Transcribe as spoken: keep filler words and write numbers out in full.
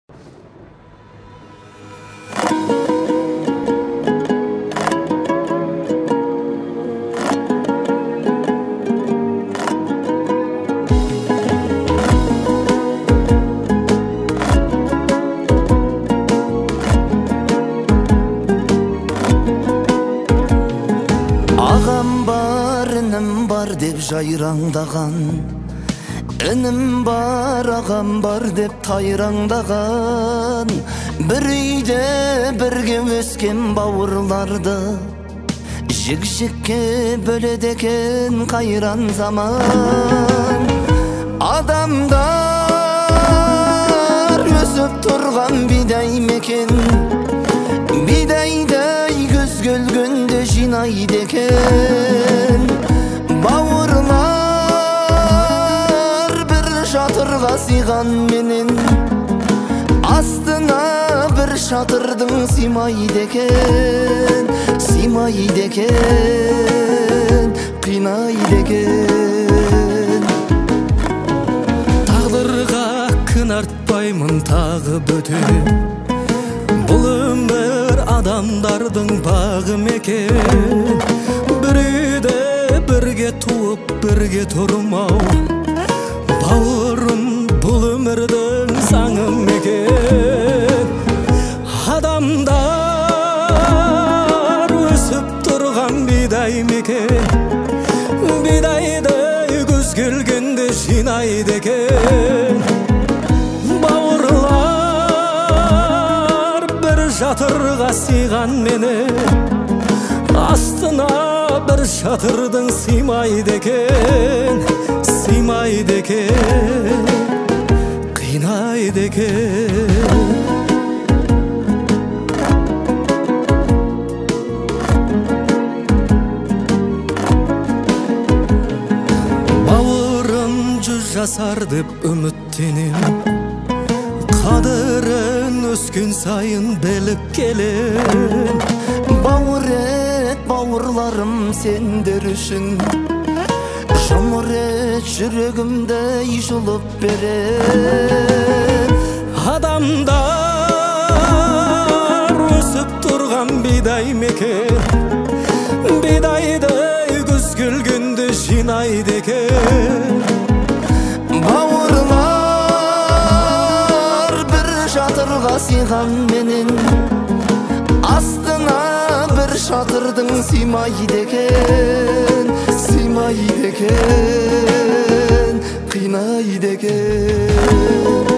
Ағам бар, інім бар деп жайраңдаған, інім бар, ағам бар деп тайраңдаған, бір үйде бірге өскен бауырларды жік-жікке бөледі екен қайран заман. Адамдар өсіп тұрған бидай мекен, бидайдай күз келгенде жинайды екен. Бауырлар бір шатырға сыйған менен, астына бір шатырдың сыймайды екен, сыймайды екен, қинайды екен. Тағдырға күн артпаймын тағы бөтен, бұл өмір адамдардың бағы мекен. Бір үйде бірге туып бірге тұрмау, бауырым бұл өмірдің заңы мекен. Адамдар өсіп тұрған бидай мекен, бидайды күз келгенде жинайды екен. Бауырлар бір шатырға сыйған менен, астына бір шатырдың сыймайды екен, сыймайды екен, қинайды екен. Бауырым жүз жасар деп үміттенем, қадірін өскен сайын біліп келем. Бауыр ет бауырларым сендер үшін, жұмыр ет жүрегімді жұлып берем. Адамдар өсіп тұрған бидай мекен, бидайды күз келгенде жинайды екен. Бауырлар бір шатырға сыйған менен, астына бір шатырдың сыймайды екен, сыймайды екен, қинайды екен.